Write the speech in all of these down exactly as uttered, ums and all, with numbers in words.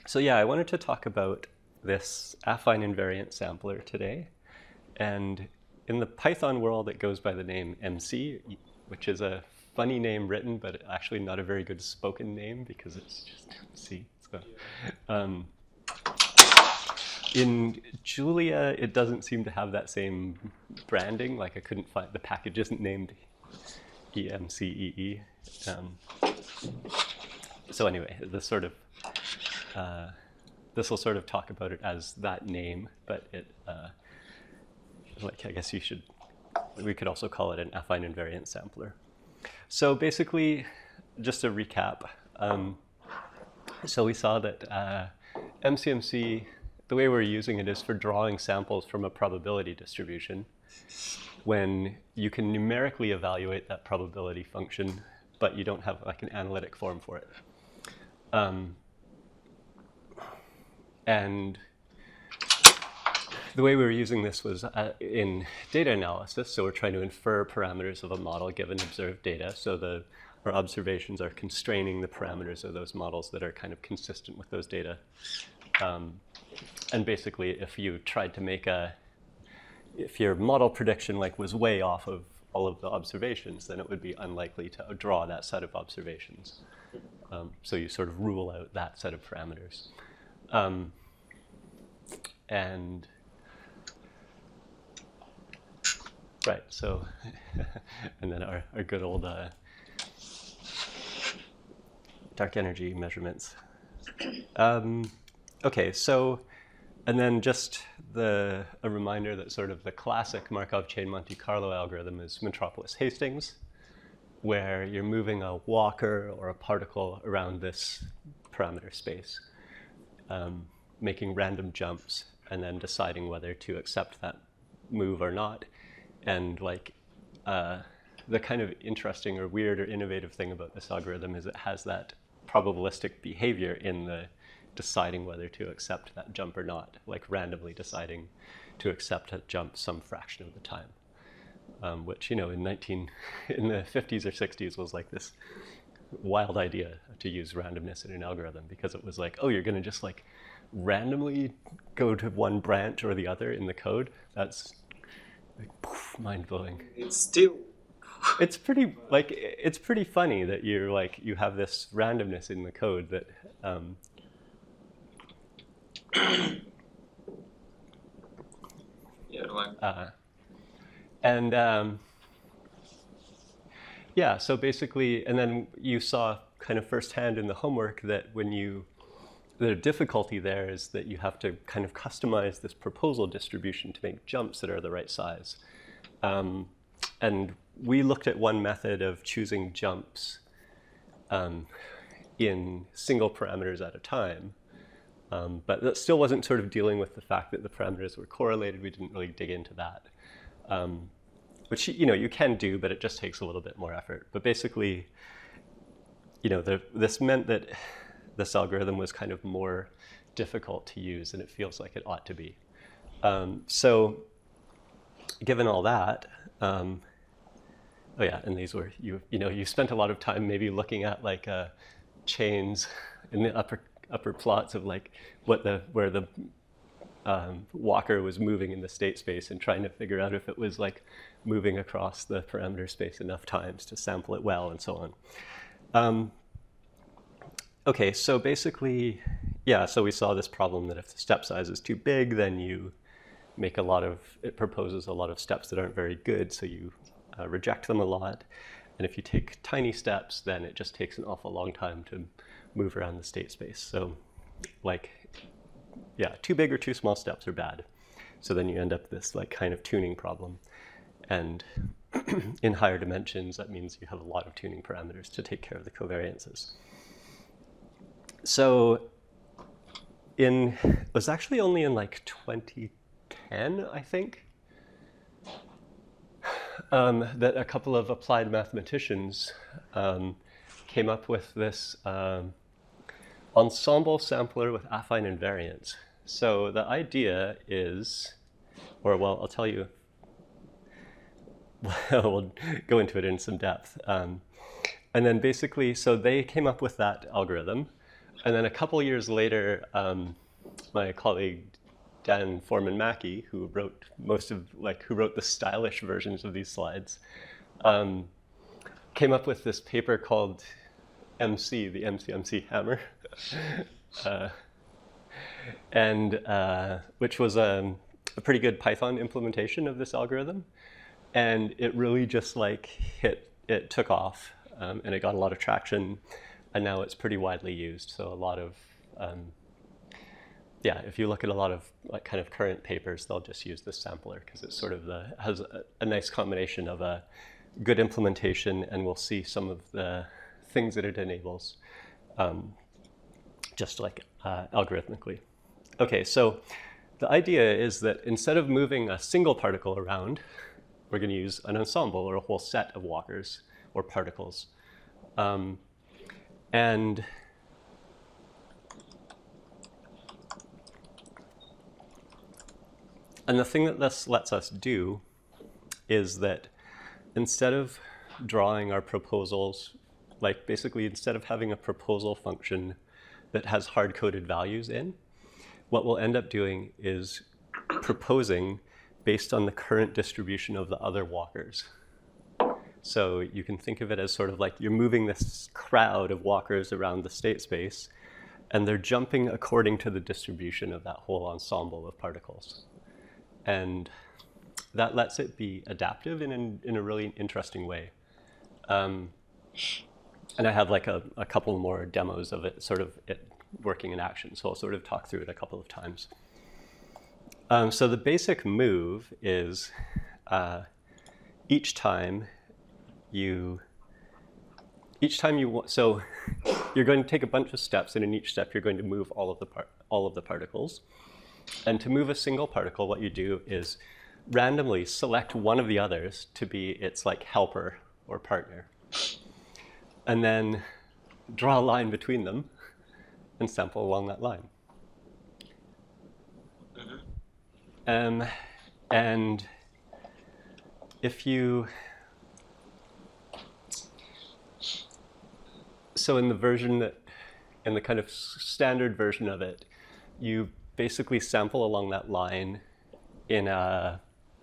So yeah, I wanted to talk about this affine invariant sampler today. And in the Python world, it goes by the name M C, which is a funny name written, but actually not a very good spoken name because it's just M C. So, um, in Julia, it doesn't seem to have that same branding. Like I couldn't find, the package isn't named E M C E E. Um, so anyway, this sort of, uh, this will sort of talk about it as that name, but it, uh, like I guess you should, we could also call it an affine invariant sampler. So basically, just a recap. Um, so we saw that uh, M C M C, the way we're using it is for drawing samples from a probability distribution when you can numerically evaluate that probability function, but you don't have like an analytic form for it. Um, and the way we were using this was uh, in data analysis. So we're trying to infer parameters of a model given observed data. So the, our observations are constraining the parameters of those models that are kind of consistent with those data. Um, and basically, if you tried to make a, if your model prediction like was way off of all of the observations, then it would be unlikely to draw that set of observations. Um, so you sort of rule out that set of parameters. Um, and right, so, and then our, our good old uh, dark energy measurements. Um, okay, so, and then just the, a reminder that sort of the classic Markov chain Monte Carlo algorithm is Metropolis Hastings, where you're moving a walker or a particle around this parameter space, um, making random jumps, and then deciding whether to accept that move or not. And like uh, the kind of interesting or weird or innovative thing about this algorithm is it has that probabilistic behavior in the deciding whether to accept that jump or not, like randomly deciding to accept a jump some fraction of the time, um, which, you know, in nineteen in the fifties or sixties was like this wild idea to use randomness in an algorithm, because it was like, oh, you're going to just like randomly go to one branch or the other in the code. That's like, poof, mind-blowing. It's still It's pretty like it's pretty funny that you're like you have this randomness in the code that um, yeah, like uh, and um, yeah. So basically, and then you saw kind of firsthand in the homework that when you the difficulty there is that you have to kind of customize this proposal distribution to make jumps that are the right size. Um, and we looked at one method of choosing jumps um, in single parameters at a time. Um, but that still wasn't sort of dealing with the fact that the parameters were correlated. We didn't really dig into that, um, which, you know, you can do, but it just takes a little bit more effort. But basically, you know, the, this meant that this algorithm was kind of more difficult to use than it feels like it ought to be. Um, so given all that, um, oh yeah, and these were, you you know, you spent a lot of time maybe looking at like uh, chains in the upper upper plots of like what the, where the um, walker was moving in the state space and trying to figure out if it was like moving across the parameter space enough times to sample it well and so on. Um, Okay, so basically, yeah, so we saw this problem that if the step size is too big, then you make a lot of, it proposes a lot of steps that aren't very good, so you uh, reject them a lot. And if you take tiny steps, then it just takes an awful long time to move around the state space. So like, yeah, too big or too small steps are bad. So then you end up this like kind of tuning problem. And in higher dimensions, that means you have a lot of tuning parameters to take care of the covariances. So in, it was actually only in like twenty ten, I think, um, that a couple of applied mathematicians um, came up with this um, ensemble sampler with affine invariance. So the idea is, or well, I'll tell you, we'll go into it in some depth. Um, and then basically, so they came up with that algorithm. and then a couple years later, um, my colleague Dan Foreman-Mackey, who wrote most of, like, who wrote the stylish versions of these slides, um, came up with this paper called M C, the M C M C hammer, uh, and uh, which was a, a pretty good Python implementation of this algorithm, and it really just like hit, it took off, um, and it got a lot of traction, and now it's pretty widely used. So a lot of um, yeah, if you look at a lot of like kind of current papers, they'll just use this sampler because it sort of the, has a, a nice combination of a good implementation, and we'll see some of the things that it enables, um, just like uh, algorithmically. Okay, so the idea is that instead of moving a single particle around, we're going to use an ensemble or a whole set of walkers or particles. Um, and And the thing that this lets us do is that instead of drawing our proposals, like basically instead of having a proposal function that has hard-coded values in, what we'll end up doing is proposing based on the current distribution of the other walkers. So you can think of it as sort of like you're moving this crowd of walkers around the state space, and they're jumping according to the distribution of that whole ensemble of particles. And that lets it be adaptive in, in, in a really interesting way. Um, and I have like a, a couple more demos of it, sort of it working in action. So I'll sort of talk through it a couple of times. Um, so the basic move is uh, each time you, each time you want, so you're going to take a bunch of steps, and in each step you're going to move all of the part, all of the particles. And to move a single particle, what you do is randomly select one of the others to be its like helper or partner. And then draw a line between them and sample along that line. Um, and if you, so in the version that, in the kind of standard version of it, you basically sample along that line in a,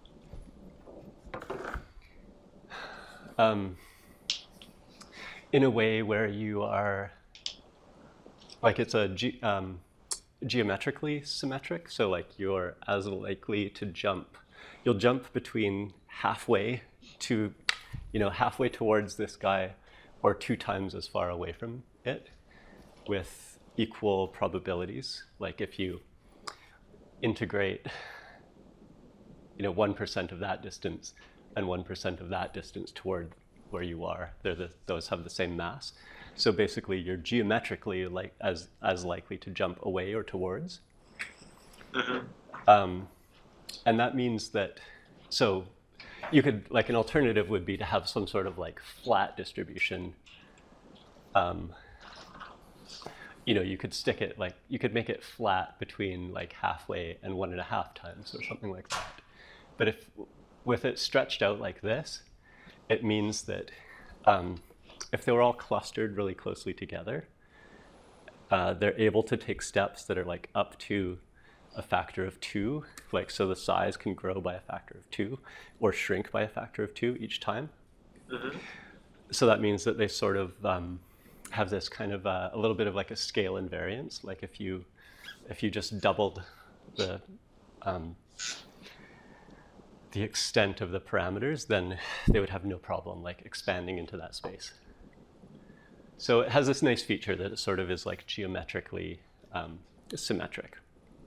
um, in a way where you are, like it's a ge um, geometrically symmetric. So like you're as likely to jump, you'll jump between halfway to, you know, halfway towards this guy or two times as far away from it with equal probabilities. Like if you integrate, you know, one percent of that distance and one percent of that distance toward where you are, they're the, those have the same mass. So basically you're geometrically like as, as likely to jump away or towards. Mm-hmm. um, and that means that, so you could, like an alternative would be to have some sort of like flat distribution. Um, you know, you could stick it like, you could make it flat between like halfway and one and a half times or something like that. But if, with it stretched out like this, it means that um, if they were all clustered really closely together, uh, they're able to take steps that are like up to a factor of two. Like, so the size can grow by a factor of two or shrink by a factor of two each time. Mm-hmm. So that means that they sort of um, have this kind of uh, a little bit of like a scale invariance. Like if you, if you just doubled the, um, the extent of the parameters, then they would have no problem like expanding into that space. So it has this nice feature that it sort of is like geometrically um, symmetric.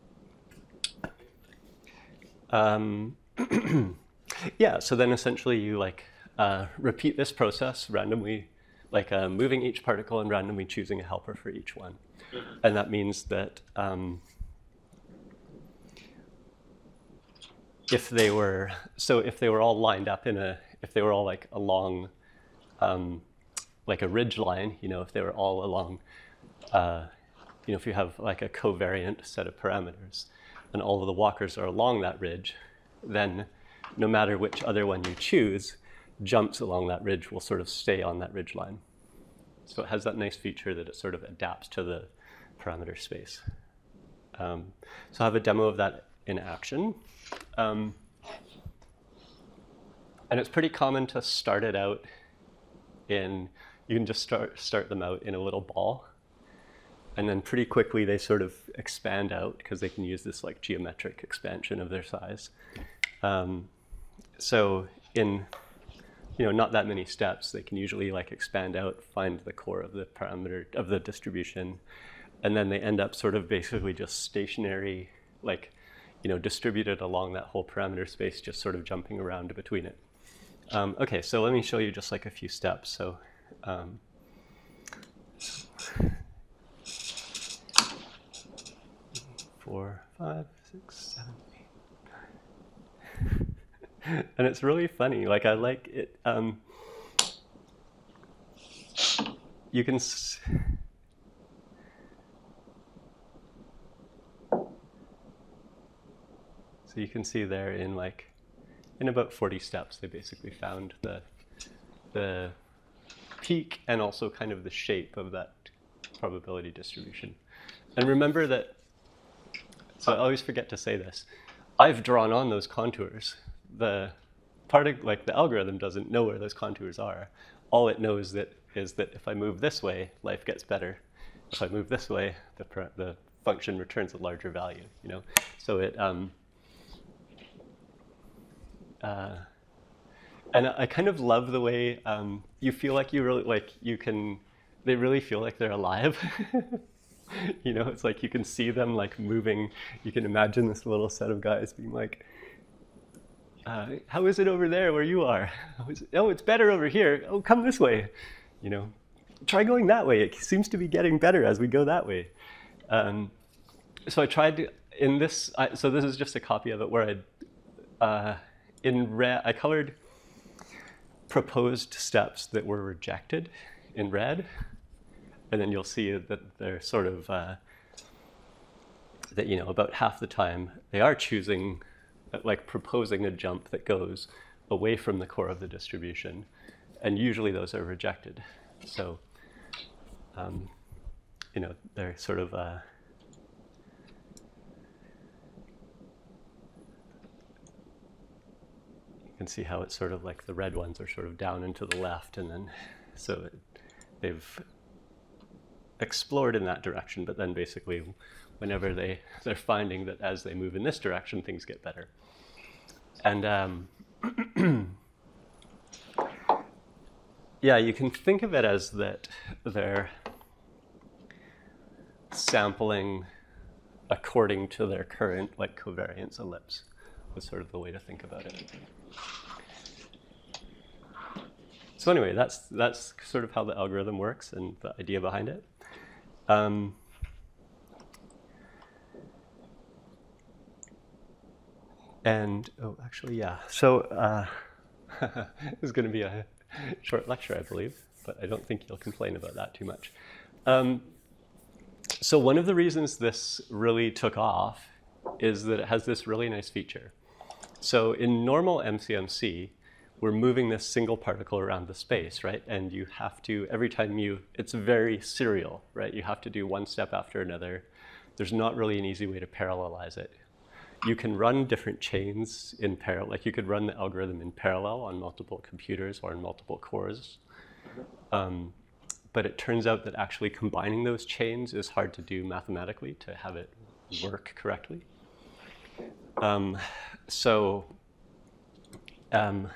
Um, yeah, so then essentially you like uh, repeat this process randomly, like uh, moving each particle and randomly choosing a helper for each one. And that means that um, if they were, so if they were all lined up in a, if they were all like along um, like a ridge line, you know, if they were all along, uh, you know, if you have like a covariant set of parameters and all of the walkers are along that ridge, then no matter which other one you choose, jumps along that ridge will sort of stay on that ridge line. So it has that nice feature that it sort of adapts to the, parameter space. Um, so I have a demo of that in action. Um, and it's pretty common to start it out in, you can just start, start them out in a little ball. And then pretty quickly they sort of expand out because they can use this like geometric expansion of their size. Um, so in, you know, not that many steps, they can usually like expand out, find the core of the parameter of the distribution, and then they end up sort of basically just stationary, like, you know, distributed along that whole parameter space, just sort of jumping around between it. Um, okay, so let me show you just like a few steps. So. Um, Four, five, six, seven, eight, nine. And it's really funny. Like I like it. Um, you can. S so you can see there in like in about forty steps, they basically found the the peak and also kind of the shape of that probability distribution. And remember that. So I always forget to say this. I've drawn on those contours. The part of, like the algorithm doesn't know where those contours are. All it knows that is that if I move this way, life gets better. If I move this way, the the function returns a larger value. You know, so it. Um, uh, and I kind of love the way um, you feel like you really like you can. They really feel like they're alive. You know, it's like you can see them like moving. You can imagine this little set of guys being like, uh, how is it over there where you are? Oh, it's better over here. Oh, come this way. You know, try going that way. It seems to be getting better as we go that way. Um, so I tried to, in this, I, so this is just a copy of it where I, uh, in red, I colored proposed steps that were rejected in red. And then you'll see that they're sort of, uh, that, you know, about half the time they are choosing, like proposing a jump that goes away from the core of the distribution. And usually those are rejected. So, um, you know, they're sort of, uh, you can see how it's sort of like the red ones are sort of down and to the left. And then, so it, they've, explored in that direction, but then basically whenever they, they're finding that as they move in this direction, things get better. And um, yeah, you can think of it as that they're sampling according to their current like covariance ellipse was sort of the way to think about it. So anyway, that's, that's sort of how the algorithm works and the idea behind it. Um, and, oh, actually, yeah. So uh, this is going to be a short lecture, I believe, but I don't think you'll complain about that too much. Um, so one of the reasons this really took off is that it has this really nice feature. So in normal M C M C, we're moving this single particle around the space, right? And you have to, every time you, it's very serial, right? You have to do one step after another. There's not really an easy way to parallelize it. You can run different chains in parallel, like you could run the algorithm in parallel on multiple computers or in multiple cores. Um, but it turns out that actually combining those chains is hard to do mathematically to have it work correctly. Um, so, um,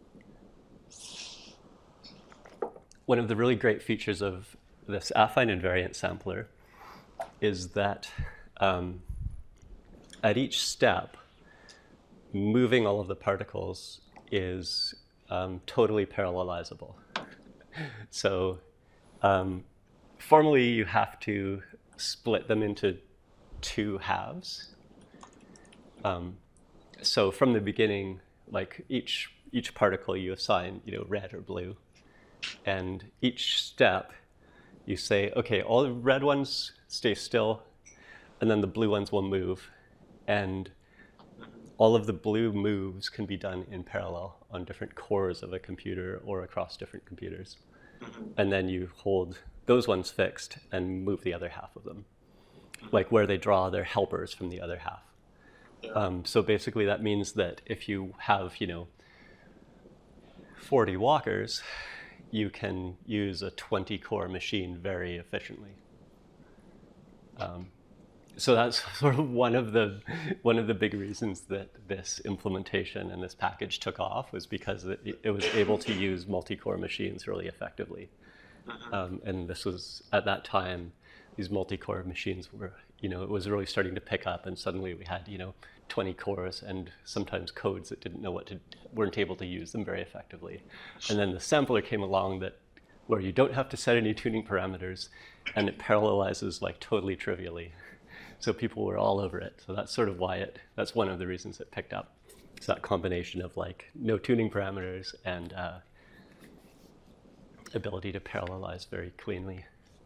one of the really great features of this affine invariant sampler is that um, at each step, moving all of the particles is um, totally parallelizable. So um, formally, you have to split them into two halves. Um, so from the beginning, like each each particle you assign, you know, red or blue. And each step, you say, okay, all the red ones stay still, and then the blue ones will move. And all of the blue moves can be done in parallel on different cores of a computer or across different computers. And then you hold those ones fixed and move the other half of them. like where they draw their helpers from the other half. Yeah. Um, so basically that means that if you have, you know, forty walkers, you can use a twenty core machine very efficiently. Um, so that's sort of one of the one of the big reasons that this implementation and this package took off, was because it, it was able to use multi-core machines really effectively. Um, and this was, at that time, these multi-core machines were, you know, it was really starting to pick up, and suddenly we had, you know, twenty cores and sometimes codes that didn't know what to, weren't able to use them very effectively. And then the sampler came along that, where you don't have to set any tuning parameters, and it parallelizes like totally trivially. So people were all over it. So that's sort of why it, that's one of the reasons it picked up. It's that combination of like no tuning parameters and uh, ability to parallelize very cleanly.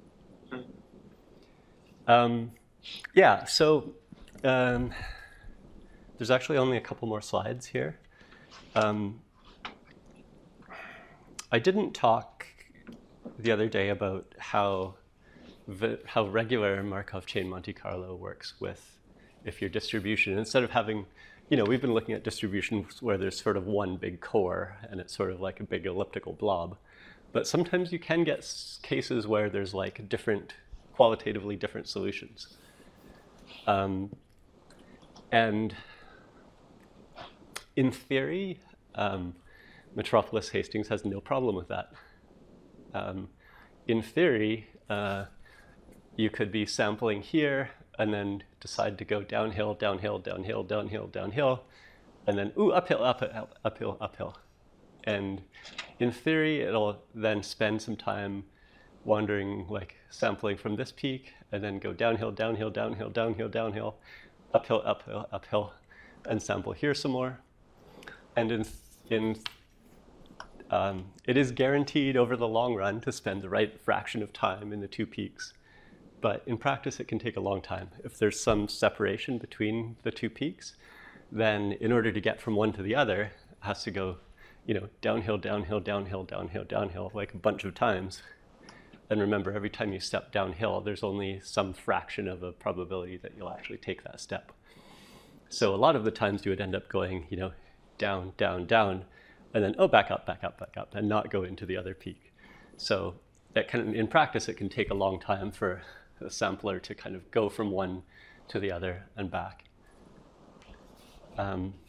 Um, yeah, so um, there's actually only a couple more slides here. Um, I didn't talk the other day about how how regular Markov chain Monte Carlo works with if your distribution, instead of having, you know, we've been looking at distributions where there's sort of one big core and it's sort of like a big elliptical blob. But sometimes you can get cases where there's like different, qualitatively different solutions. Um, and in theory, um, Metropolis Hastings has no problem with that. Um, in theory, uh, you could be sampling here and then decide to go downhill, downhill, downhill, downhill, downhill, and then, ooh, uphill, uphill, uphill, uphill. And in theory, it'll then spend some time wandering, like sampling from this peak, and then go downhill, downhill, downhill, downhill, downhill, uphill, uphill, uphill, and sample here some more. And in, in um, it is guaranteed over the long run to spend the right fraction of time in the two peaks. But in practice, it can take a long time. If there's some separation between the two peaks, then in order to get from one to the other, it has to go, you know, downhill, downhill, downhill, downhill, downhill, like a bunch of times. And remember, every time you step downhill, there's only some fraction of a probability that you'll actually take that step. So a lot of the times you would end up going, you know, down, down, down, and then, oh, back up, back up, back up, and not go into the other peak. So that can, in practice, it can take a long time for a sampler to kind of go from one to the other and back. Um,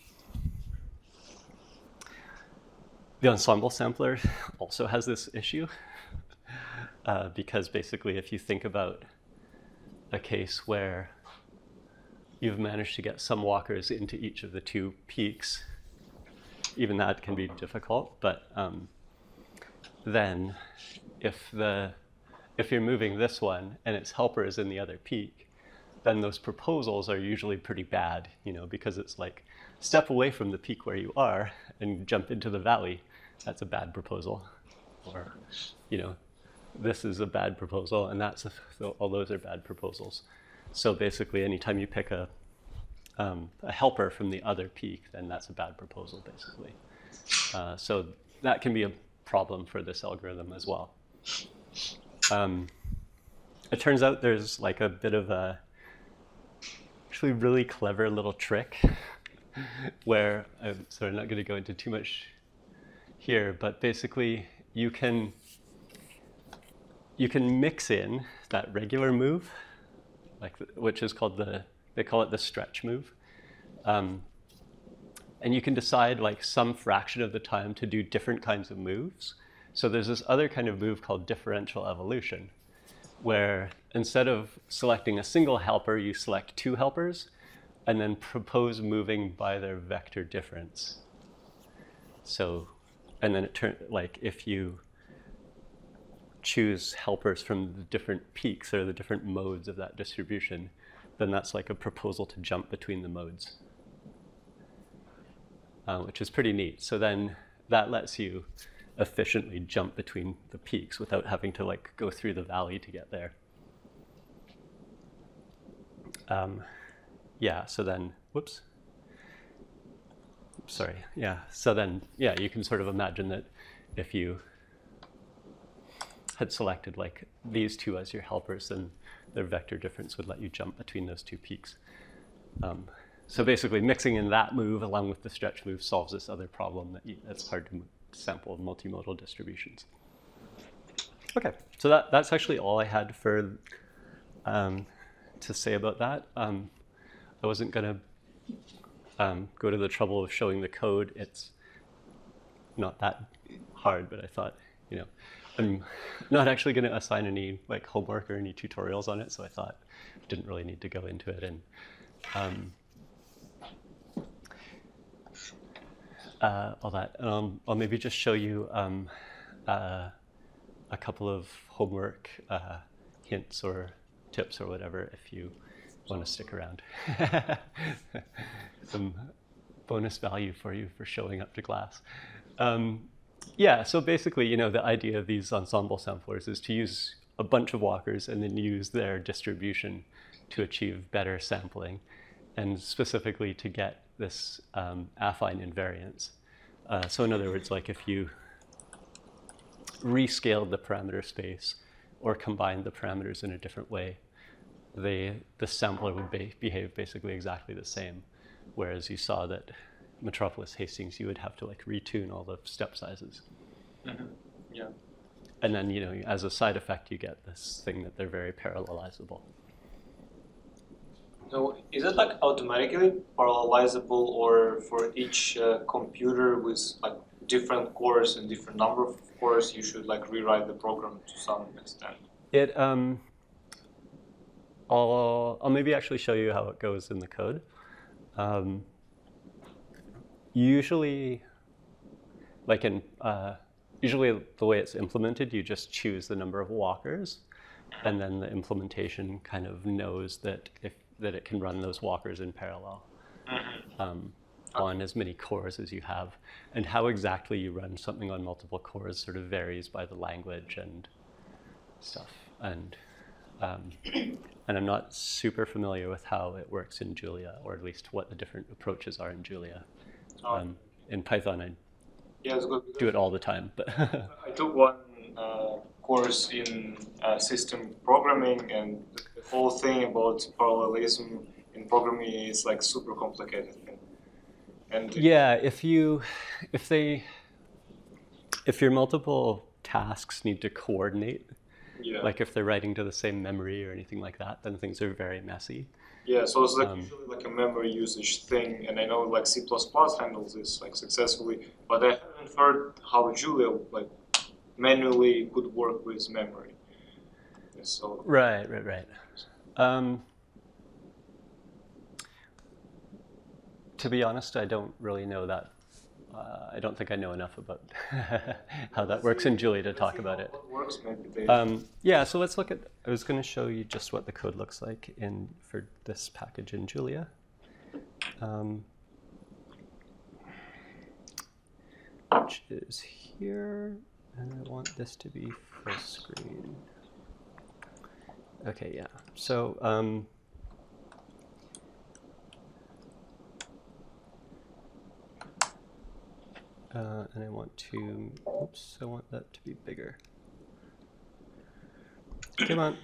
the ensemble sampler also has this issue, uh, because basically if you think about a case where you've managed to get some walkers into each of the two peaks, even that can be difficult, but um, then if the if you're moving this one and its helper is in the other peak, then those proposals are usually pretty bad, you know, because it's like step away from the peak where you are and jump into the valley. That's a bad proposal. Or, you know, this is a bad proposal, and that's a, all those are bad proposals. So basically, anytime you pick a um, a helper from the other peak, then that's a bad proposal, basically. Uh, so that can be a problem for this algorithm as well. Um, it turns out there's like a bit of a actually really clever little trick where I'm sort of not going to go into too much here, but basically you can you can mix in that regular move, like the, which is called the they call it the stretch move, um, and you can decide like some fraction of the time to do different kinds of moves. So there's this other kind of move called differential evolution, where instead of selecting a single helper, you select two helpers and then propose moving by their vector difference. So, and then it turns, like if you choose helpers from the different peaks or the different modes of that distribution, then that's like a proposal to jump between the modes, uh, which is pretty neat. So then that lets you efficiently jump between the peaks without having to like go through the valley to get there. Um, yeah, so then, whoops. Sorry, yeah, so then, yeah, you can sort of imagine that if you had selected like these two as your helpers, then their vector difference would let you jump between those two peaks. Um, so basically mixing in that move along with the stretch move solves this other problem that you, that's hard to sample multimodal distributions. Okay, so that, that's actually all I had for um, to say about that. Um, I wasn't gonna um, go to the trouble of showing the code. It's not that hard, but I thought, you know, I'm not actually going to assign any like homework or any tutorials on it, so I thought I didn't really need to go into it. And um, uh, all that. Um, I'll maybe just show you um, uh, a couple of homework uh, hints or tips or whatever if you want to stick around. Some bonus value for you for showing up to class. Um, yeah, so basically, you know, the idea of these ensemble samplers is to use a bunch of walkers and then use their distribution to achieve better sampling, and specifically to get this um, affine invariance. Uh, so in other words, like if you rescaled the parameter space or combined the parameters in a different way, they, the sampler would be, behave basically exactly the same. Whereas you saw that Metropolis Hastings, you would have to like retune all the step sizes. Mm-hmm. Yeah. And then, you know, as a side effect, you get this thing that they're very parallelizable. So is it like automatically parallelizable, or for each uh, computer with like different cores and different number of cores, you should like rewrite the program to some extent? It, um, I'll, I'll maybe actually show you how it goes in the code. Um, usually, like in, uh, usually the way it's implemented, you just choose the number of walkers, and then the implementation kind of knows that if that it can run those walkers in parallel um, on as many cores as you have. And how exactly you run something on multiple cores sort of varies by the language and stuff. And um, and I'm not super familiar with how it works in Julia, or at least what the different approaches are in Julia. Um, in Python, I yeah, it's good. do it all the time. But I took one uh, course in uh, system programming, and the whole thing about parallelism in programming is like super complicated. And yeah, if you, if they, if your multiple tasks need to coordinate, yeah. like if they're writing to the same memory or anything like that, then things are very messy. Yeah, so it's like Um, usually like a memory usage thing, and I know like C plus plus handles this like successfully, but I haven't heard how Julia like manually could work with memory. And so Right, right, right. Um, to be honest, I don't really know that. Uh, I don't think I know enough about how that works in Julia to talk about it. What works, maybe they... Um, yeah, so let's look at, I was going to show you just what the code looks like in for this package in Julia. Um, which is here, and I want this to be full screen. Okay, yeah, so um, Uh, and I want to, oops, I want that to be bigger. Come on.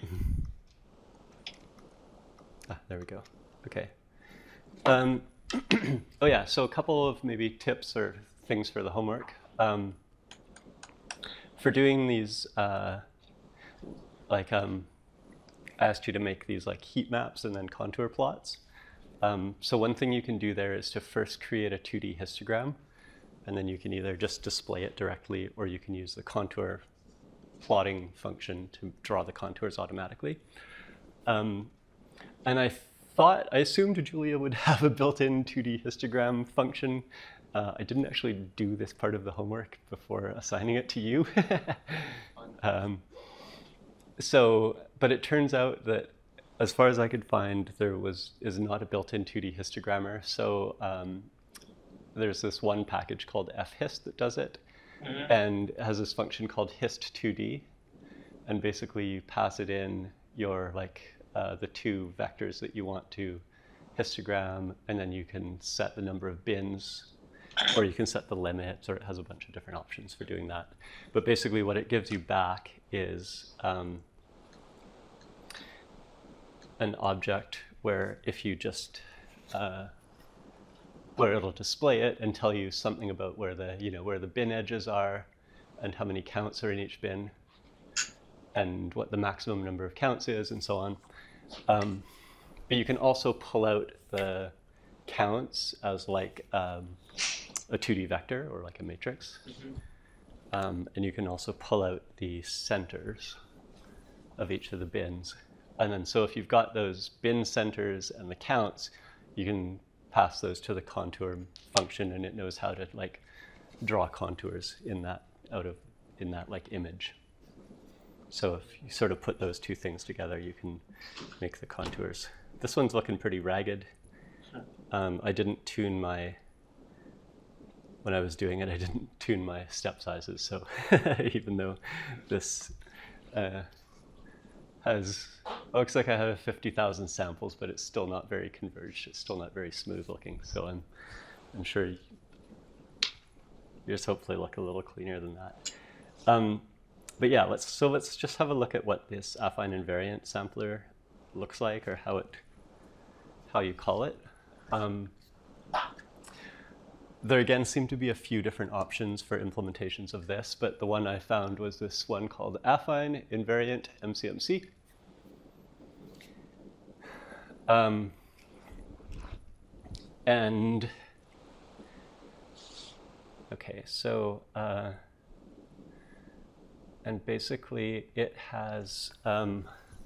Ah, there we go. Okay. Um, oh yeah, so a couple of maybe tips or things for the homework. Um, for doing these, uh, like um, I asked you to make these like heat maps and then contour plots. Um, so one thing you can do there is to first create a two D histogram. And then you can either just display it directly, or you can use the contour plotting function to draw the contours automatically. Um, and I thought, I assumed Julia would have a built-in two D histogram function. Uh, I didn't actually do this part of the homework before assigning it to you. um, so, but it turns out that, as far as I could find, there was is not a built-in two D histogrammer. So. Um, There's this one package called fhist that does it, mm-hmm. and has this function called hist two D, and basically you pass it in your like uh, the two vectors that you want to histogram, and then you can set the number of bins, or you can set the limit, or it has a bunch of different options for doing that. But basically, what it gives you back is um, an object where if you just uh, where it'll display it and tell you something about where the you know where the bin edges are, and how many counts are in each bin, and what the maximum number of counts is, and so on. Um, but you can also pull out the counts as like um, a two D vector or like a matrix. Mm-hmm. Um, and you can also pull out the centers of each of the bins. And then so if you've got those bin centers and the counts, you can pass those to the contour function, and it knows how to like draw contours in that out of in that like image. So if you sort of put those two things together, you can make the contours. This one's looking pretty ragged. Um, I didn't tune my when I was doing it, I didn't tune my step sizes. So even though this uh, has, looks like I have fifty thousand samples, but it's still not very converged. It's still not very smooth looking. So I'm, I'm sure yours hopefully look a little cleaner than that. Um, but yeah, let's, so let's just have a look at what this affine invariant sampler looks like, or how it, how you call it. Um, There again seem to be a few different options for implementations of this, but the one I found was this one called affine invariant M C M C. Um, and okay, so uh, and basically it has um,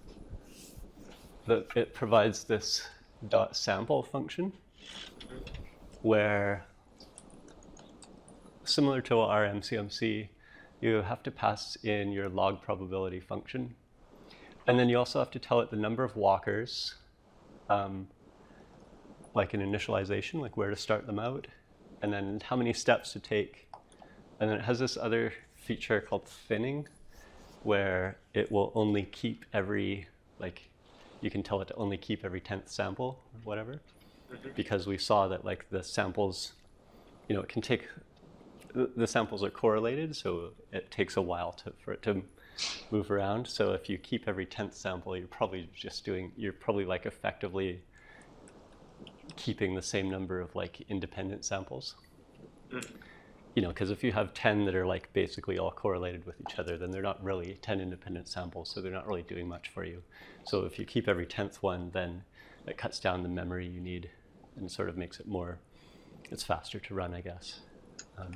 the it provides this dot sample function where, similar to our M C M C, you have to pass in your log probability function. And then you also have to tell it the number of walkers, um, like an initialization, like where to start them out, and then how many steps to take. And then it has this other feature called thinning, where it will only keep every, like, you can tell it to only keep every tenth sample or whatever, mm-hmm. because we saw that like the samples, you know, it can take, the samples are correlated, so it takes a while to, for it to move around. So if you keep every tenth sample, you're probably just doing, you're probably like effectively keeping the same number of like independent samples. Mm. You know, because if you have ten that are like basically all correlated with each other, then they're not really ten independent samples, so they're not really doing much for you. So if you keep every tenth one, then it cuts down the memory you need and sort of makes it more, it's faster to run, I guess. Um,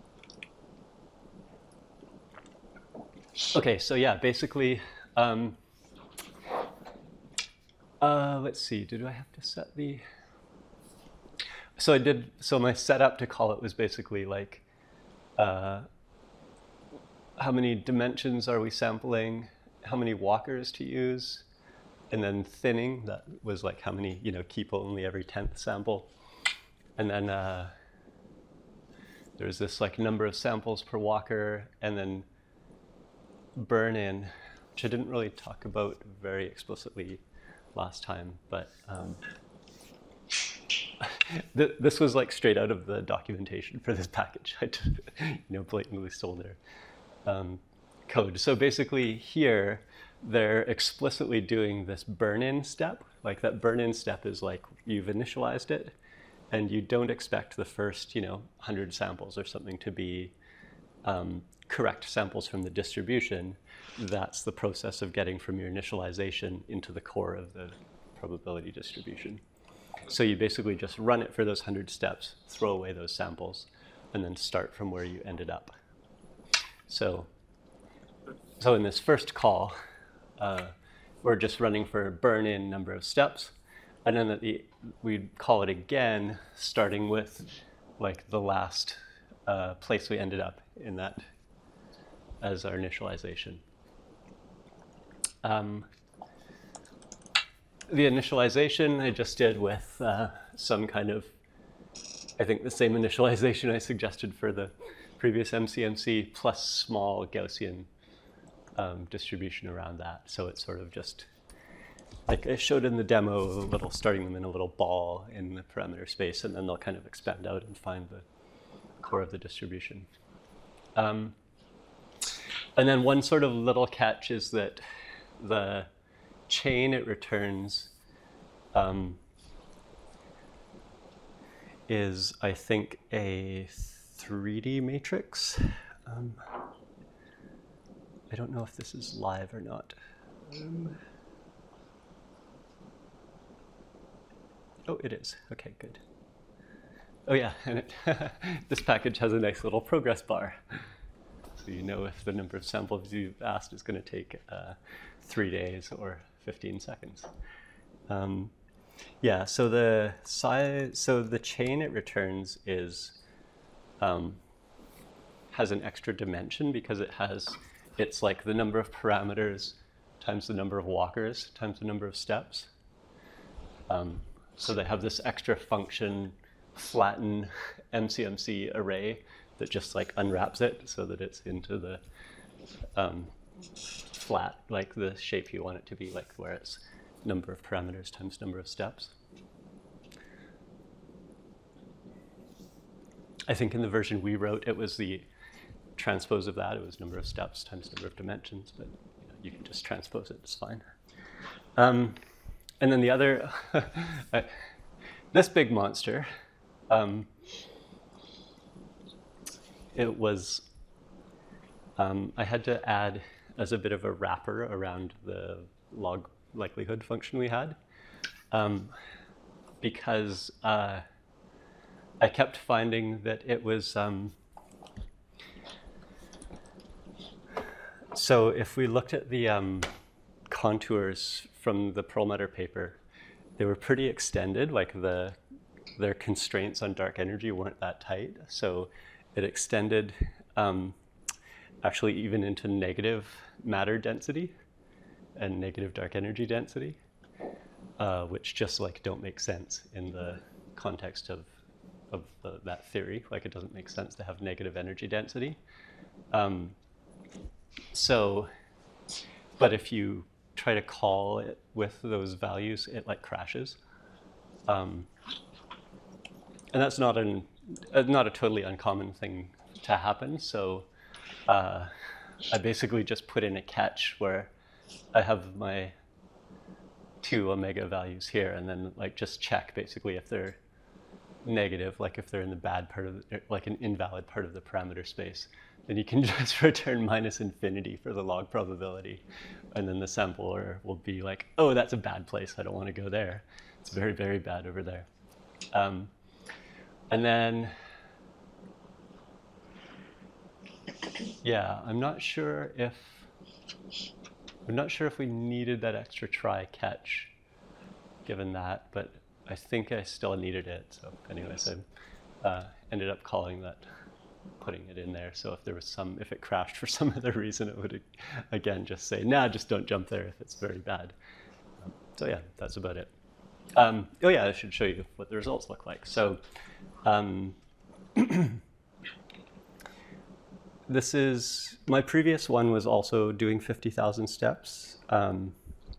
Okay, so yeah, basically, um, uh, let's see, did I have to set the, so I did, so my setup to call it was basically like, uh, how many dimensions are we sampling, how many walkers to use, and then thinning, that was like how many, you know, keep only every tenth sample. And then uh, there's this like number of samples per walker, and then burn in, which I didn't really talk about very explicitly last time, but um, th this was like straight out of the documentation for this package. I just, you know, blatantly stole their um, code. So basically here, they're explicitly doing this burn-in step. Like that burn-in step is like you've initialized it, and you don't expect the first, you know, one hundred samples or something to be um, correct samples from the distribution. That's the process of getting from your initialization into the core of the probability distribution. So you basically just run it for those one hundred steps, throw away those samples, and then start from where you ended up. So, so in this first call, uh, we're just running for burn-in number of steps, and then at the, we call it again, starting with like the last uh, place we ended up in that as our initialization. Um, the initialization I just did with uh, some kind of, I think the same initialization I suggested for the previous M C M C plus small Gaussian um, distribution around that. So it's sort of just, like I showed in the demo, a little, starting them in a little ball in the parameter space, and then they'll kind of expand out and find the core of the distribution. Um, And then one sort of little catch is that the chain it returns um, is, I think, a three D matrix. Um, I don't know if this is live or not. Um, oh, it is. Okay, good. Oh yeah, and it this package has a nice little progress bar. So you know if the number of samples you've asked is going to take uh, three days or fifteen seconds. Um, yeah, so the size, so the chain it returns is um, has an extra dimension because it has, it's like the number of parameters times the number of walkers times the number of steps. Um, so they have this extra function flatten M C M C array that just like unwraps it so that it's into the um, flat, like the shape you want it to be, like where it's number of parameters times number of steps. I think in the version we wrote, it was the transpose of that. It was number of steps times number of dimensions, but you know, you can just transpose it, it's fine. Um, and then the other, this big monster, um, it was, um, I had to add as a bit of a wrapper around the log likelihood function we had, um, because uh, I kept finding that it was, um, so if we looked at the um, contours from the Perlmutter paper, they were pretty extended, like the their constraints on dark energy weren't that tight. So it extended um, actually even into negative matter density and negative dark energy density, uh, which just like don't make sense in the context of, of the, that theory. Like it doesn't make sense to have negative energy density. Um, so, but if you try to call it with those values, it like crashes. Um, and that's not an uh, not a totally uncommon thing to happen. So uh, I basically just put in a catch where I have my two omega values here, and then like just check basically if they're negative, like if they're in the bad part of the, like an invalid part of the parameter space, then you can just return minus infinity for the log probability. And then the sampler will be like, oh, that's a bad place. I don't want to go there. It's very, very bad over there. Um, and then, yeah, I'm not sure if, I'm not sure if we needed that extra try catch given that, but I think I still needed it. So anyways, I uh, ended up calling that, putting it in there. So if there was some, if it crashed for some other reason, it would again just say, nah, just don't jump there if it's very bad. Um, so yeah, that's about it. Um, oh yeah, I should show you what the results look like. So um, this is, my previous one was also doing fifty thousand steps. Um,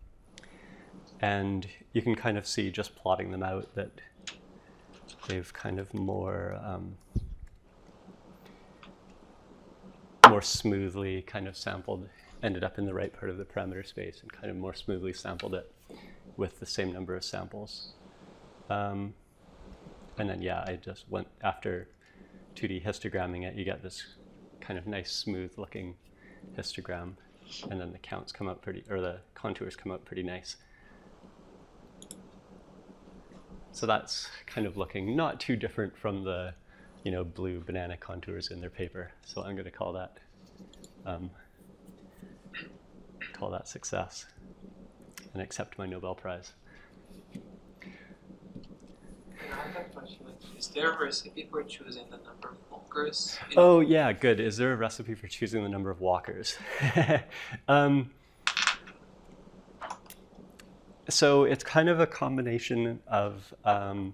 and you can kind of see just plotting them out that they've kind of more, um, more smoothly kind of sampled, ended up in the right part of the parameter space and kind of more smoothly sampled it with the same number of samples. Um, and then, yeah, I just went after two D histogramming it, you get this kind of nice smooth looking histogram, and then the counts come out pretty, or the contours come out pretty nice. So that's kind of looking not too different from the, you know, blue banana contours in their paper. So I'm going to call that, um, call that success and accept my Nobel Prize. I have a question. Is there a recipe for choosing the number of walkers? Oh yeah, good. Is there a recipe for choosing the number of walkers? um, so it's kind of a combination of um,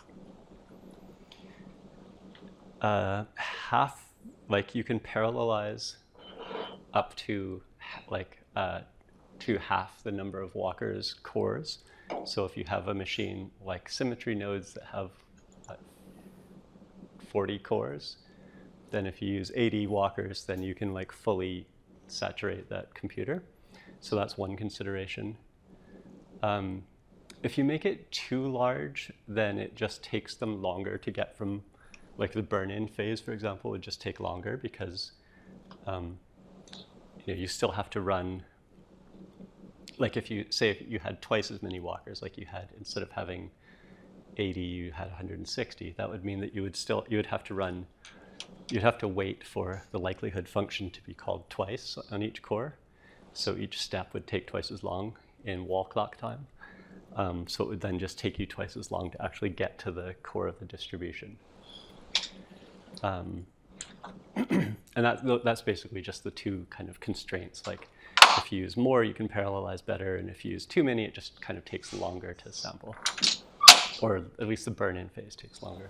uh, half, like you can parallelize up to like uh, to half the number of walkers cores. So if you have a machine like symmetry nodes that have uh, forty cores, then if you use eighty walkers, then you can like fully saturate that computer. So that's one consideration. Um, if you make it too large, then it just takes them longer to get from, like the burn-in phase, for example, would just take longer because um, you know, you still have to run, like if you, say if you had twice as many walkers, like you had, instead of having eighty, you had one hundred sixty, that would mean that you would still, you would have to run, you'd have to wait for the likelihood function to be called twice on each core. So each step would take twice as long in wall clock time. Um, so it would then just take you twice as long to actually get to the core of the distribution. Um, and that, that's basically just the two kind of constraints. Like if you use more, you can parallelize better. And if you use too many, it just kind of takes longer to sample. Or at least the burn-in phase takes longer.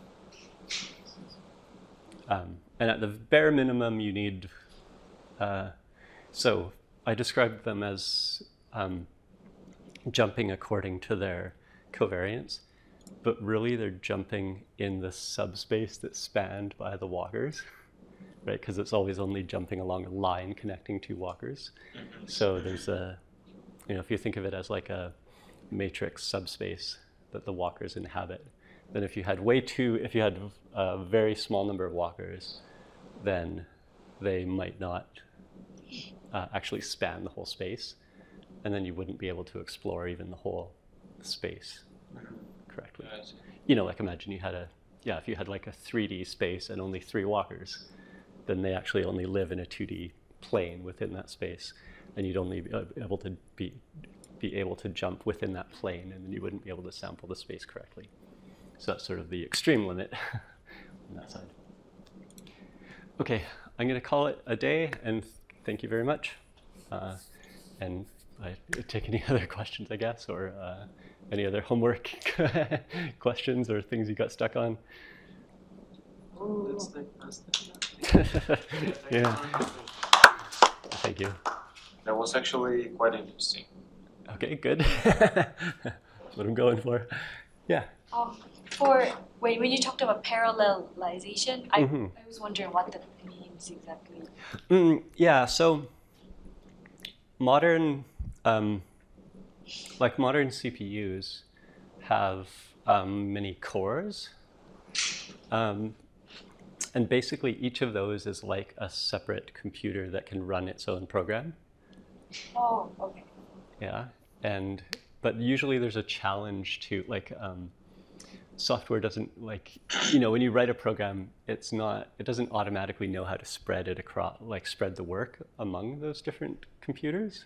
Um, and at the bare minimum, you need, uh, so I described them as um, jumping according to their covariance, but really they're jumping in the subspace that's spanned by the walkers, right? Because it's always only jumping along a line connecting two walkers. So there's a, you know, if you think of it as like a matrix subspace that the walkers inhabit, then if you had way too, if you had a very small number of walkers, then they might not uh, actually span the whole space. And then you wouldn't be able to explore even the whole space correctly. You know, like imagine you had a, yeah, if you had like a three D space and only three walkers, then they actually only live in a two D plane within that space. And you'd only be able to be, be able to jump within that plane, and then you wouldn't be able to sample the space correctly. So that's sort of the extreme limit on that side. Okay, I'm going to call it a day, and thank you very much. Uh, and I take any other questions, I guess, or uh, any other homework questions or things you got stuck on. That's like pasta. Yeah. Thank you. That was actually quite interesting. Okay, good. That's what I'm going for. Yeah. Um, for when, when you talked about parallelization, I, Mm-hmm. I was wondering what that means exactly. Mm, yeah, so modern, um, like modern C P Us have um, many cores. Um, and basically each of those is like a separate computer that can run its own program. Oh, okay. Yeah, and but usually there's a challenge to, like, um, software doesn't, like, you know, when you write a program, it's not, it doesn't automatically know how to spread it across, like spread the work among those different computers.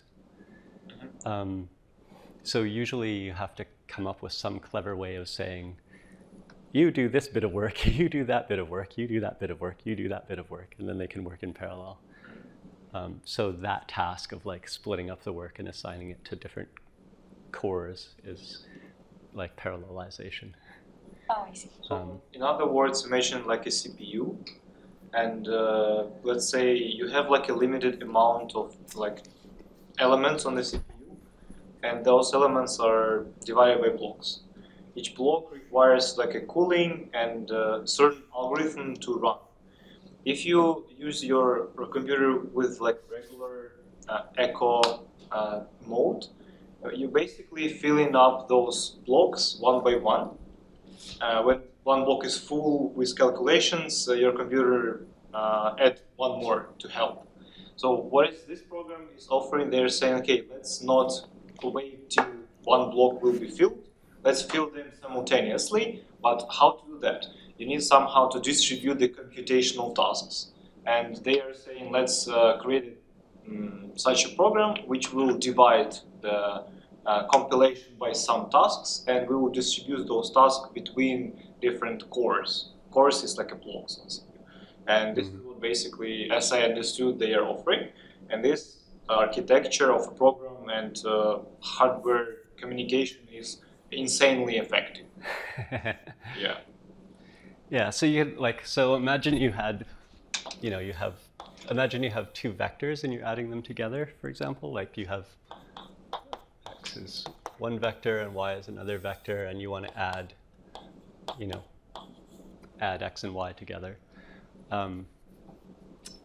Um, so usually you have to come up with some clever way of saying, you do this bit of work, you do that bit of work, you do that bit of work, you do that bit of work, and then they can work in parallel. Um, so that task of like splitting up the work and assigning it to different cores is like parallelization. Oh, I see. Um, In other words, imagine like a C P U, and uh, let's say you have like a limited amount of like elements on the C P U, and those elements are divided by blocks. Each block requires like a cooling and a certain algorithm to run. If you use your computer with like regular uh, echo uh, mode, uh, you're basically filling up those blocks one by one. Uh, when one block is full with calculations, uh, your computer uh, add one more to help. So what is this program is offering? They're saying, okay, let's not wait till one block will be filled. Let's fill them simultaneously. But how to do that? You need somehow to distribute the computational tasks. And they are saying, let's uh, create um, such a program which will divide the uh, compilation by some tasks, and we will distribute those tasks between different cores. Cores is like a block. And this is what basically, as I understood, they are offering. And this architecture of a program and uh, hardware communication is insanely effective. Yeah. Yeah, so you had, like, so imagine you had, you know, you have, imagine you have two vectors and you're adding them together, for example. Like you have x is one vector and y is another vector, and you want to add, you know, add x and y together. Um,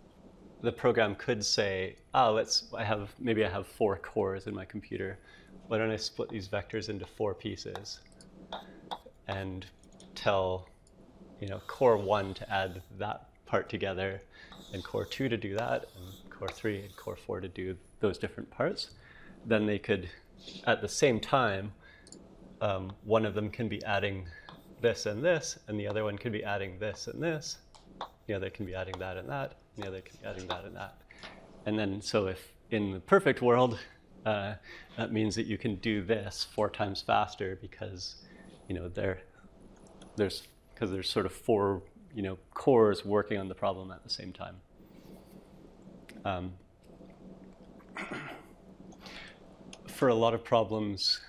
the program could say, oh, let's, I have, maybe I have four cores in my computer. why don't I split these vectors into four pieces and tell, you know, core one to add that part together, and core two to do that, and core three and core four to do those different parts. Then they could, at the same time, um, one of them can be adding this and this, and the other one can be adding this and this. The other can be adding that and that, and the other can be adding that and that. And then, so if in the perfect world, uh, that means that you can do this four times faster because, you know, there, there's, because there's sort of four, you know, cores working on the problem at the same time. Um, for a lot of problems,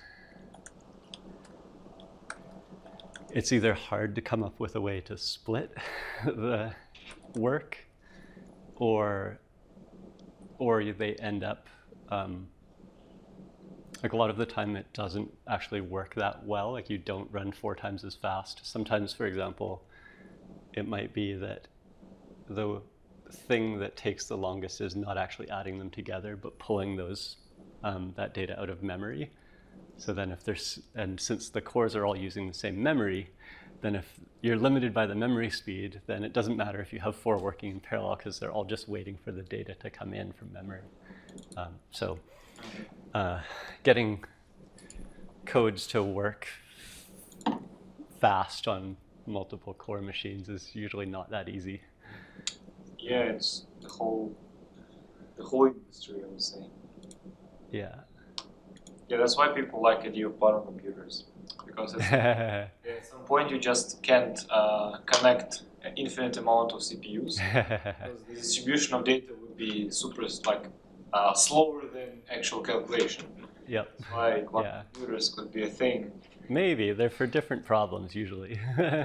it's either hard to come up with a way to split the work, or or they end up, um, like a lot of the time it doesn't actually work that well. Like you don't run four times as fast. Sometimes, for example, it might be that the thing that takes the longest is not actually adding them together, but pulling those um, that data out of memory. So then if there's, and since the cores are all using the same memory, then if you're limited by the memory speed, then it doesn't matter if you have four working in parallel because they're all just waiting for the data to come in from memory. Um, so uh, getting codes to work fast on multiple core machines is usually not that easy. Yeah, it's the whole, the whole industry, I would say. Yeah. Yeah, that's why people like idea of quantum computers, because it's, at some point you just can't uh, connect an infinite amount of C P Us, because the distribution of data would be super like uh, slower than actual calculation. Yep. That's why quantum Yeah. computers could be a thing. Maybe they're for different problems usually.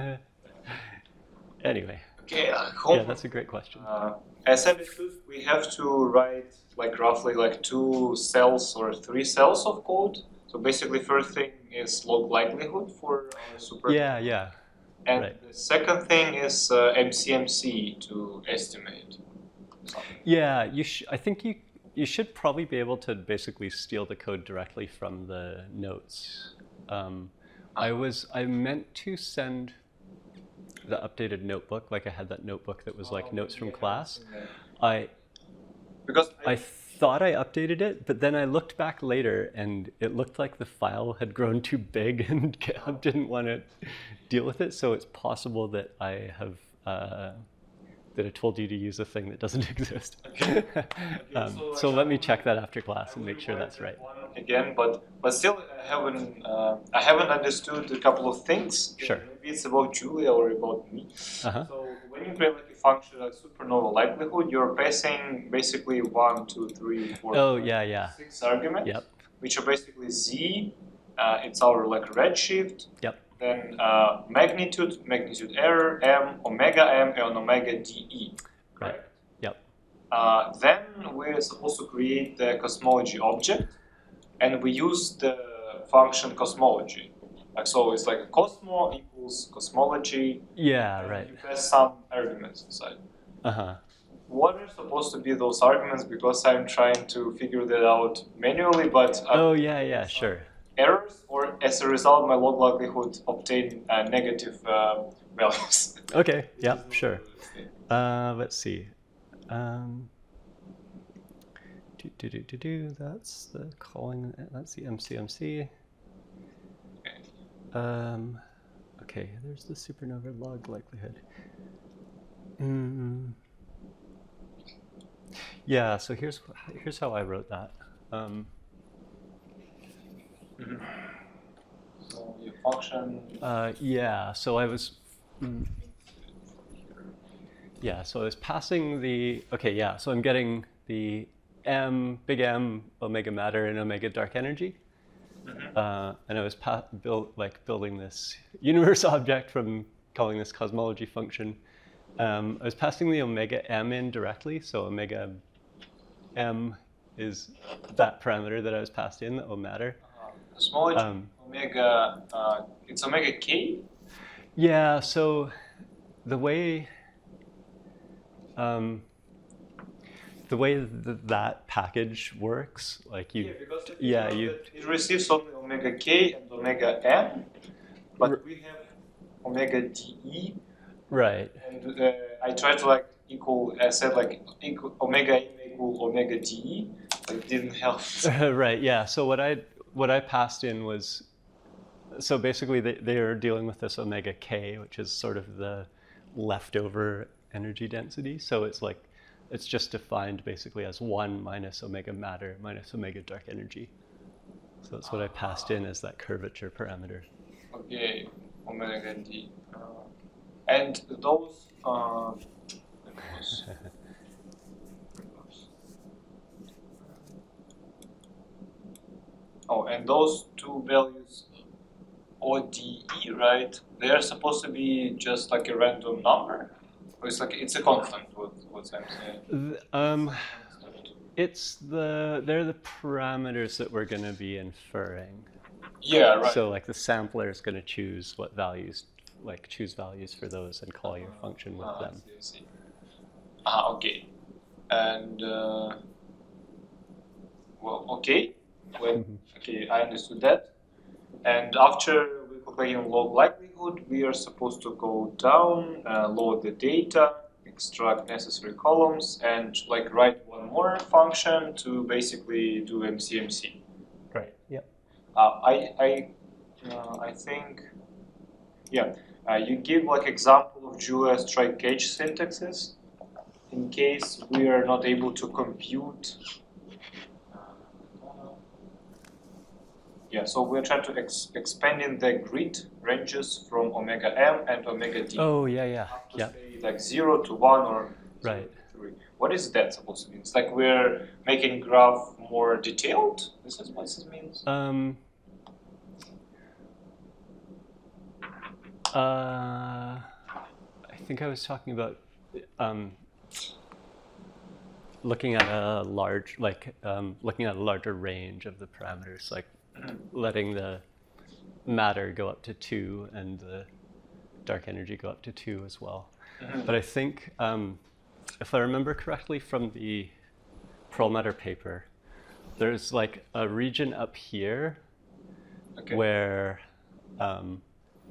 Anyway. Okay, uh, Yeah, that's a great question. Uh, as understood, we have to write like roughly like two cells or three cells of code. So basically, first thing is log likelihood for our super. Yeah, yeah. And right. the second thing is uh, M C M C to estimate something. Yeah, you sh I think you you should probably be able to basically steal the code directly from the notes. Um, I was I meant to send the updated notebook, like I had that notebook that was like Oh, notes from yeah, class. yeah. I Because I, I thought I updated it, but then I looked back later and it looked like the file had grown too big and GitHub didn't want to deal with it. So it's possible that I have uh, that I told you to use a thing that doesn't exist. Okay. um, so, so uh, let me check that after class I and will make sure write that's that right. one again, but but still I haven't uh, I haven't understood a couple of things. Sure. Maybe it's about Julia or about me. Uh-huh. So when you create like a function like supernova likelihood, you're passing basically one, two, three, four, Oh, five, yeah, yeah. six arguments, Yep. which are basically z. Uh, it's our like redshift. Yep. Then uh, magnitude, magnitude error, m, omega m, and omega de. Right. Yep. Uh, then we're supposed to create the cosmology object, and we use the function cosmology. Like so, it's like cosmo equals cosmology. Yeah, and right. You pass some arguments inside. Uh-huh. What are supposed to be those arguments? Because I'm trying to figure that out manually, but uh, Oh, yeah, yeah, sure. errors, or as a result, my log likelihood obtain uh, negative uh, values. Okay, yeah, sure. Uh, let's see. Um, do, do, do, do, do. That's the calling, that's the M C M C. Um, okay, there's the supernova log likelihood. Mm. Yeah, so here's here's how I wrote that. Um, Mm-hmm. So your function. uh, yeah, so I was. Mm, yeah, so I was passing the. Okay, yeah, so I'm getting the M, big M, omega matter, and omega dark energy. Mm-hmm. Uh, and I was pa build, like building this universe object from calling this cosmology function. Um, I was passing the omega m in directly, so omega m is that parameter that I was passed in, the O matter. Uh, cosmology, Um, omega, uh, it's omega k? Yeah, so the way, um, the way th that package works, like you, Yeah, because yeah, you, it receives only omega k and omega m, but R- we have omega de, right, and uh, I try to like equal. I said like equal, omega m equal omega de, but it didn't help. right, yeah. So what I what I passed in was, so basically they they are dealing with this omega k, which is sort of the leftover energy density. So it's like, it's just defined basically as one minus omega matter minus omega dark energy. So that's what I passed in as that curvature parameter. Okay, omega d, uh, and those. Uh, those oh, and those two values, O D E, right? They are supposed to be just like a random number, or it's like it's a constant. What what I'm saying? Th- Um, it's the, they're the parameters that we're going to be inferring. Yeah, right. So like the sampler is going to choose what values, like choose values for those and call your function with Ah, I them. see, I see. Ah, okay. And uh, well, okay. Well, okay, I understood that. And after we calculate log likelihood, we are supposed to go down, uh, load the data, extract necessary columns, and like write one more function to basically do M C M C. Right. Yep. Uh, I I uh, I think yeah. Uh, you give like example of Julia strike cage syntaxes in case we are not able to compute. Yeah, so we're trying to ex expanding the grid ranges from omega m and omega d. Oh yeah, yeah, Up to yeah. say like zero to one or zero Right. to three. What is that supposed to mean? It's like we're making graph more detailed. This is what this means. Um. Uh, I think I was talking about um, looking at a large, like um, looking at a larger range of the parameters, like letting the matter go up to two and the dark energy go up to two as well. Mm-hmm. But I think, um, if I remember correctly from the Perlmutter paper, there's like a region up here Okay. where um,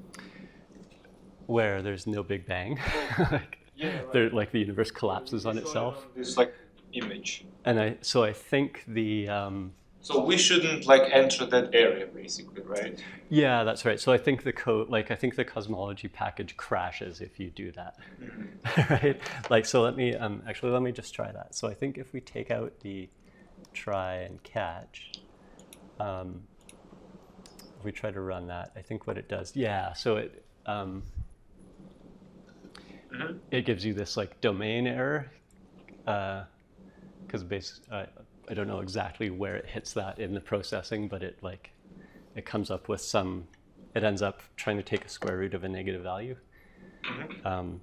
where there's no Big Bang, like, Yeah, right. there, like the universe collapses on We saw it itself. on this like image. And I, so I think the, um, So we shouldn't like enter that area basically, right? yeah, that's right. So I think the code, like I think the cosmology package crashes if you do that, Mm-hmm. right? Like, so let me, um, actually let me just try that. So I think if we take out the try and catch, um, if we try to run that, I think what it does, yeah, so it, um, Mm-hmm. it gives you this like domain error, because uh, base uh, I don't know exactly where it hits that in the processing, but it like it comes up with some. It ends up trying to take a square root of a negative value. Mm-hmm. Um,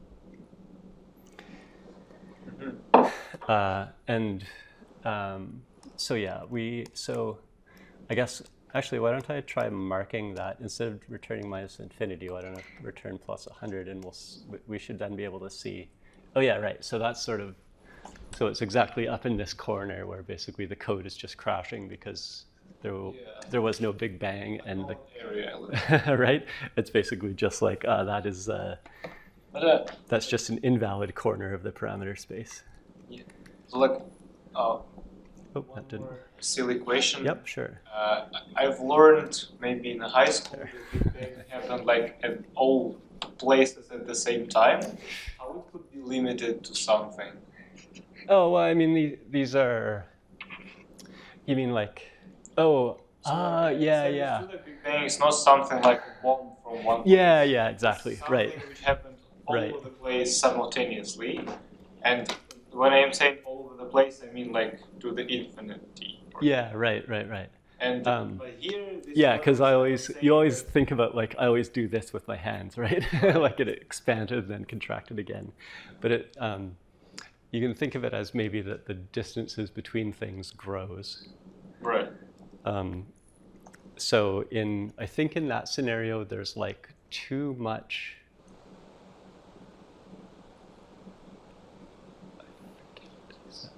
Mm-hmm. uh, and um, so yeah, we so I guess actually why don't I try marking that instead of returning minus infinity? Why don't I return plus one hundred, and we'll s- we should then be able to see. Oh yeah, right. So that's sort of so it's exactly up in this corner where basically the code is just crashing because there w- Yeah. there was no Big Bang and the Area. right. It's basically just like uh, that is uh, But uh, that's just an invalid corner of the parameter space. yeah. So like, uh, Oh, that didn't. more silly question. Yep, sure. Uh, I've learned maybe in high school that Big Bang happened like at all places at the same time. How it could be limited to something? Oh, well, I mean, the, these are. You mean like? Oh, So, ah, like, yeah, it's yeah, understood that Big Bang is not something like a bomb from one. yeah, place. yeah, exactly, It's right. something which happened all Right. over the place simultaneously, and when I'm saying all over the place, I mean like to the infinity. Yeah, right, right, right. And Um, but here, this Yeah, one because was I always, saying you always that- think about like I always do this with my hands, right? Like it expanded and then contracted again, but it. Um, you can think of it as maybe that the distances between things grows. Right. Um, so in, I think in that scenario, there's like too much.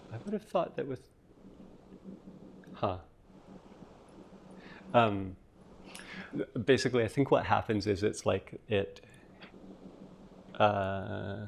I would have thought that with, huh. Um, basically, I think what happens is it's like it, uh,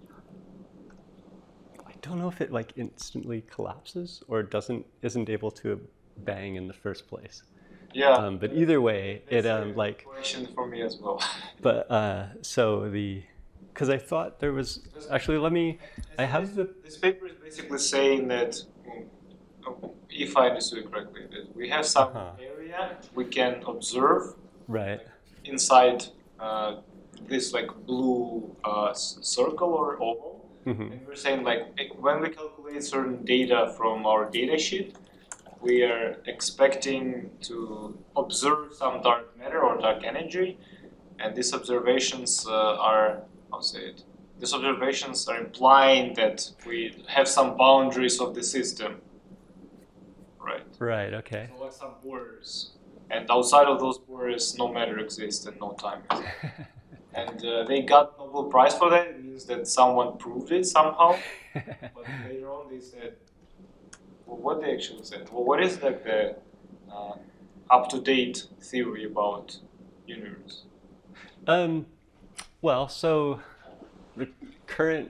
I don't know if it like instantly collapses or doesn't, isn't able to bang in the first place. Yeah. Um, but either way, it um, like. Question for me as well. But uh, so the, because I thought there was actually. Let me. I have the. This paper is basically saying that, if I understood it correctly, that we have some Uh-huh. area we can observe Right. inside uh, this like blue uh, s- circle or oval, Mm-hmm. and we're saying like when we calculate certain data from our data sheet, we are expecting to observe some dark matter or dark energy, and these observations uh, are, how to say it, these observations are implying that we have some boundaries of the system, right? Right. Okay. So like some borders, and outside of those borders, no matter exists and no time exists. And uh, they got Nobel Prize for that. It means that someone proved it somehow, but later on they said, well, what they actually said. Well, what is like the uh, up-to-date theory about universe? Um, well, so the current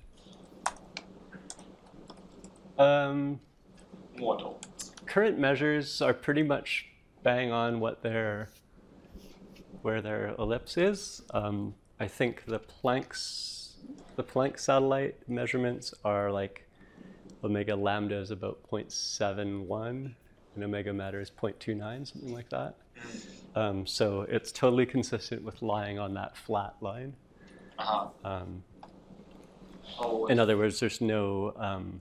um, Model. current measures are pretty much bang on what their where their ellipse is. Um, I think the Planck's the Planck satellite measurements are like omega lambda is about zero point seven one and omega matter is zero point two nine, something like that. Um, so it's totally consistent with lying on that flat line. Uh-huh. Um, Oh, in other words, there's no um,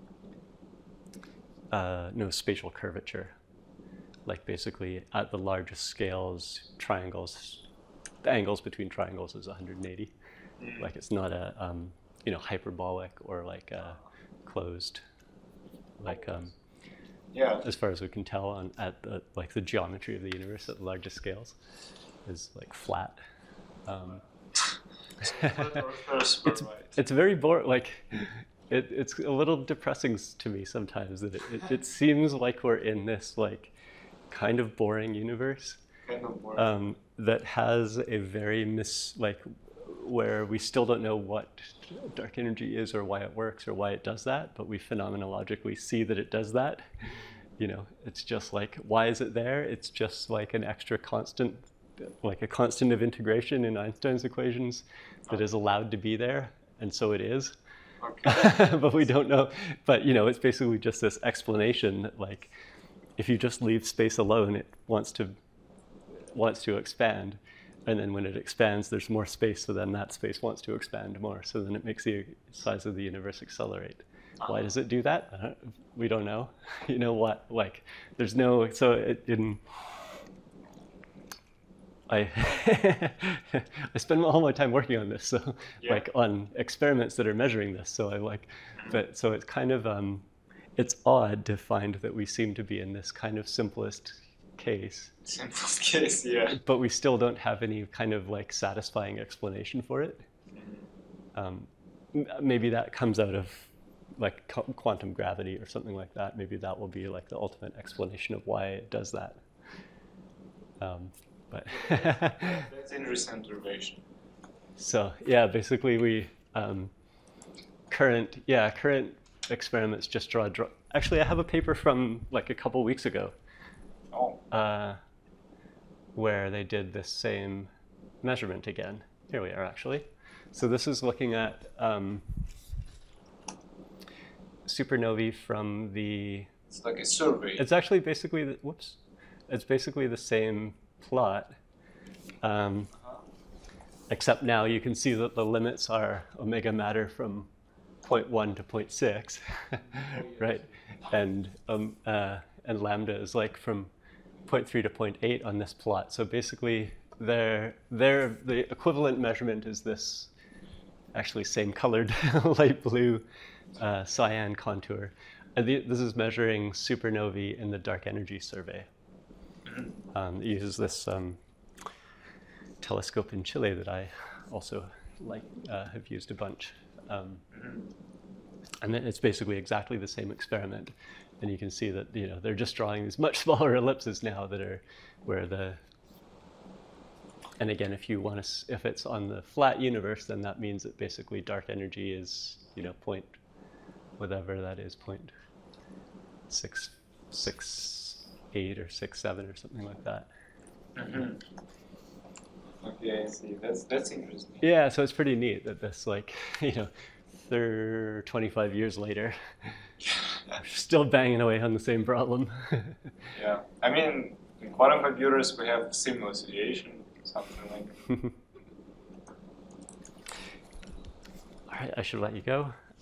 uh, no spatial curvature. Like basically at the largest scales, triangles, the angles between triangles is one hundred eighty. mm. Like it's not a um, you know hyperbolic or like a closed. Like um, yeah. as far as we can tell on at the like the geometry of the universe at the largest scales is like flat. Um, First, it's right. it's very boring. Like it, it's a little depressing s- to me sometimes that it, it, it seems like we're in this like kind of boring universe Kind of boring. um, that has a very mis like where we still don't know what dark energy is or why it works or why it does that, but we phenomenologically see that it does that. You know, it's just like, why is it there? It's just like an extra constant, like a constant of integration in Einstein's equations that is allowed to be there, and so it is. Okay. But we don't know. But you know, it's basically just this explanation that, like, if you just leave space alone, it wants to wants to expand, and then when it expands, there's more space. So then that space wants to expand more. So then it makes the size of the universe accelerate. Why does it do that? Uh, we don't know. You know what? Like, there's no. So it in. I I spend all my time working on this, so Yeah. like on experiments that are measuring this. So I like, but so it's kind of um, it's odd to find that we seem to be in this kind of simplest case, Simplest case, yeah. but we still don't have any kind of like satisfying explanation for it. Um, m- maybe that comes out of like qu- quantum gravity or something like that. Maybe that will be like the ultimate explanation of why it does that. Um, but That's interesting observation. so yeah, basically we um, current yeah current experiments just draw draw. Actually, I have a paper from like a couple weeks ago Oh, uh, where they did this same measurement again. Here we are, actually. So this is looking at um, supernovae from the. it's like a survey. It's actually basically the, whoops. It's basically the same plot, um, except now you can see that the limits are omega matter from zero point one to zero point six, right? And um, uh, and lambda is like from zero point three to zero point eight on this plot. So basically, their their the equivalent measurement is this, actually same colored light blue uh, cyan contour. And the, this is measuring supernovae in the dark energy survey. Um, it uses this um, telescope in Chile that I also like uh, have used a bunch. Um, And then it's basically exactly the same experiment. And you can see that, you know, they're just drawing these much smaller ellipses now that are where the, and again, if you want to, if it's on the flat universe, then that means that basically dark energy is, you know, point, whatever that is, point six, six, eight or six, seven or something like that. Mm-hmm. Okay, I see. That's that's interesting. Yeah, so it's pretty neat that this, like, you know, thirty, twenty-five years later, we're still banging away on the same problem. Yeah, I mean, in quantum computers we have similar situation, something like. All right, I should let you go.